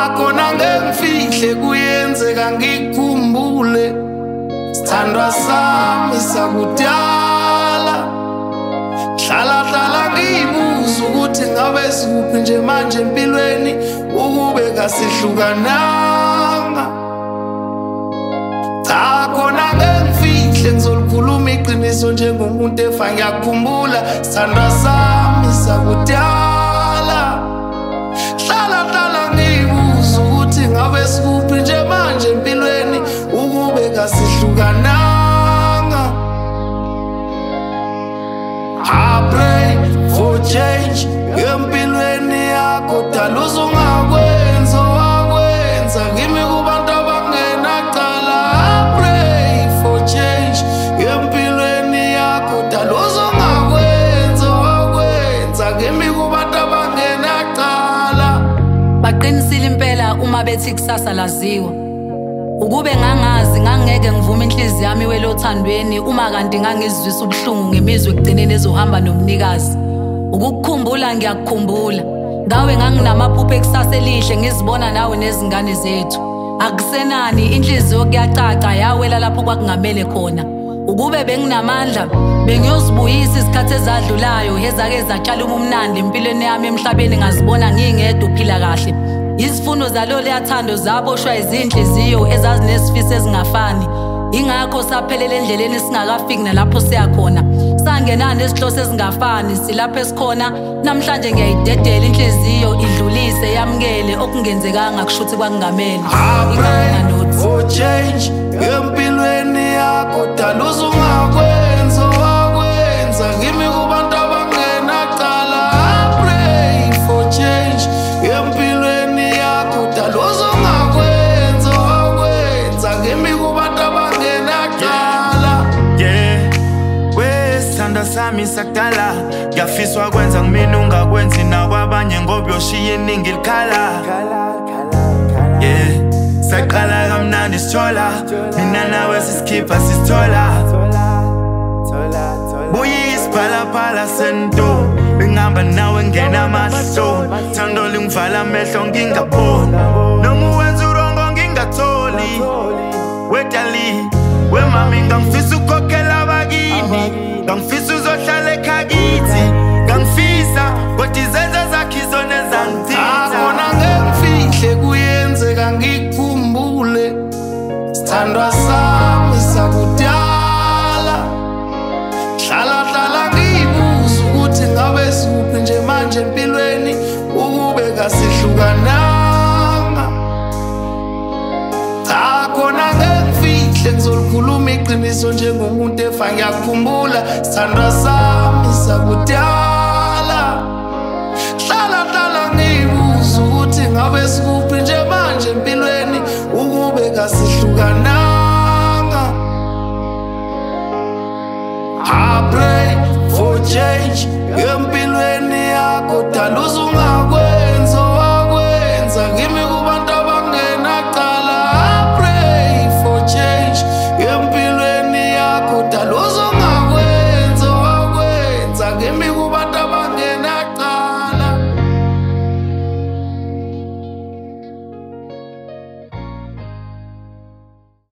Khona ngengfihle kuyenzeka ngikukhumbule sithandwa sami sakudala. Hlala ngibuza ukuthi ngabe sikuphi nje manje empilweni ukube kasihlukananga. Cha khona ngengfihle ngizolikhuluma iqiniso njengomuntu efa ngiyakhumbula sithandwa sami sakudala. Hlala ngibuza ukuthi ngabe sikuphi nje manje empilweni ukube kasihlukananga. I pray for change empilweni yakho dala uzungakwenza wakwenza kimi kubantu abangenacala. I pray for change empilweni yakho dala uzungakwenza wakwenza kimi kubantu abangenacala. Baqinisile impela uma bethi kusasa laziwa. Ukube ngangazi ngangeke ngivume inhliziyo yami wele othandweni uma kanti ngangizwisa ubuhlungu ngemizwe ekugcineni ezohamba nomnikazi. Ukukukhumbula ngiyakukhumbula. Ngawe nganginamaphupho ekusasa elihle ngizibona nawe nezingane zethu. Akusenani inhliziyo kuyacaca yawela lapho kwakungamele khona. Ukube benginamandla bengiyozibuyisa isikhathi ezadlulayo ezake zatshala umnandi empilweni yami emhlabeni ngazibona ngingedwa uphila kahle. Izifundo zalo leyathando zaboshwa izinhliziyo ezazinesifiso ezingafani. Ingakho saphelela endleleni singakafiki nalapho siyakhona. Sangena nesihloso ezingafani silapho esikhona. Namhlanje ngiyayidedela inhliziyo idlulise yamkele okungenzekanga kushuthi kwakungamele. I pray for change empilweni yakho dala uzungakwenza wakwenza kimi kubantu abangenacala. I pray for change empilweni yakho dala uzungakwenza wakwenza kimi kubantu abangenacala. Sithandwa sami sakudala ngiyafiswa kwenza ngimina ungakwenzi nakwabanye ngoba uyoshiya iningi likhala. Saqala kamnandi sithola mina nawe sisikhipha sisithola. Buye isiphalaphala sento bengihamba nawe ngena amahlo. Thando lingivala amehlo ngingaboni noma uwenza urongo ngingatholi. Wedali wemami ngangifisa ukukhokhela abakini ngangifisa uzohlala ekhakithi ngangifisa kodwa izenzo zakhe izona ezangithinta. Khona ngengfihle kuyenzeka ngikukhumbule sithandwa sami sakudala. Hlala ngibuza ukuthi ngabe sikuphi nje manje empilweni ukube kasihlukananga. Cha khona ngengfihle ngizolikhuluma iqiniso njengomuntu efa ngiyakhumbula sithandwa sami sakudala. Hlala ngibuza ukuthi ngabe sikuphi nje manje empilweni ukube kasihlukananga. I pray for change empilweni yakho dala uzungakwenza